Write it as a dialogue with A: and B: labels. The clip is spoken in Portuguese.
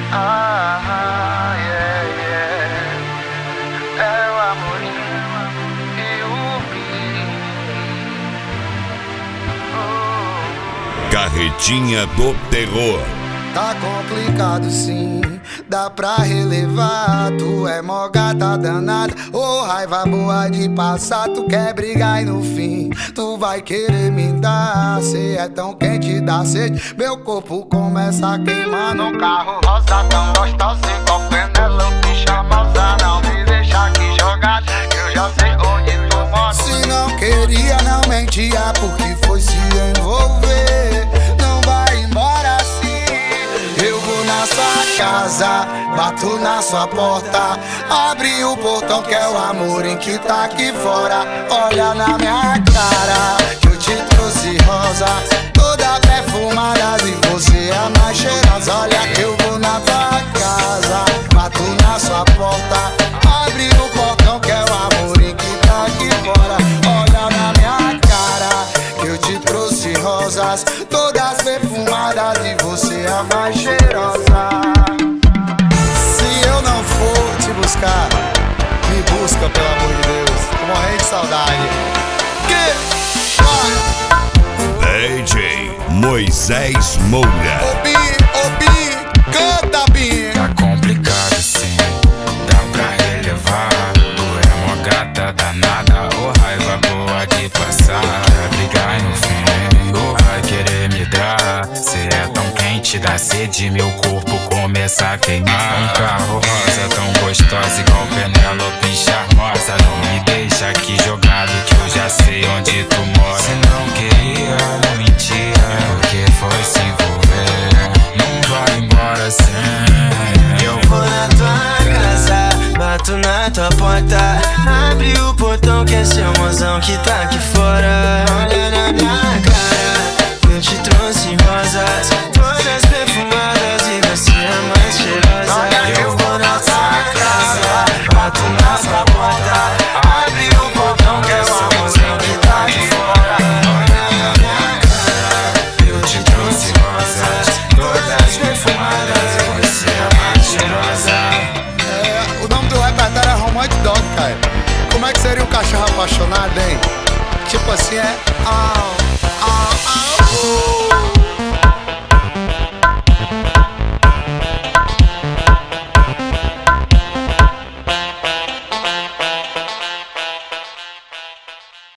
A: Ah, yeah, yeah. É o amorinho e o Pi.
B: Carretinha do Terror.
C: Tá complicado sim, dá pra relevar. Tu é mó gata danada, ô raiva boa de passar. Tu quer brigar e no fim tu vai querer me dar. Cê é tão quente, dá sede, meu corpo começa a queimar. No carro rosa tão gostosa, igual Penelope charmosa. Não me deixa aqui jogado, eu já sei onde tu mora. Se não queria, não mentia, porque foi se envolver. Não vai embora assim. Eu vou na sua casa, bato na sua porta. Abre o portão que é o amor em que tá aqui fora. Olha na minha cara, que eu te trouxe rosas, toda perfumada e você é a mais cheirosa. Olha que eu vou na tua casa, bato na sua porta. Abre o portão que é o amor em que tá aqui fora. Olha na minha cara, que eu te trouxe rosas, todas perfumadas e você é a mais cheirosa. Se eu não for te buscar, me busca pelo amor de Deus. Tô morrendo de saudade.
B: DJ Moisés Moura.
C: Obi, canta bem.
D: Tá complicado sim, dá pra relevar. Tu é mó gata danada, ô raiva boa de passar. Quer brigar e no fim, ou vai querer me dar. Cê é tão quente, dá sede, meu corpo começa a queimar. Um carro rosa tão gostosa, igual Penelope charmosa. Não me deixa aqui jogado, que eu já sei onde tu mora. Se não queria, não mentia, porque foi se envolver. Não vai embora sem.
E: Eu vou na tua casa, bato na tua porta. Abre o portão que é seu mozão que tá aqui fora. Olha na minha cara, eu te trouxe rosas, todas perfumadas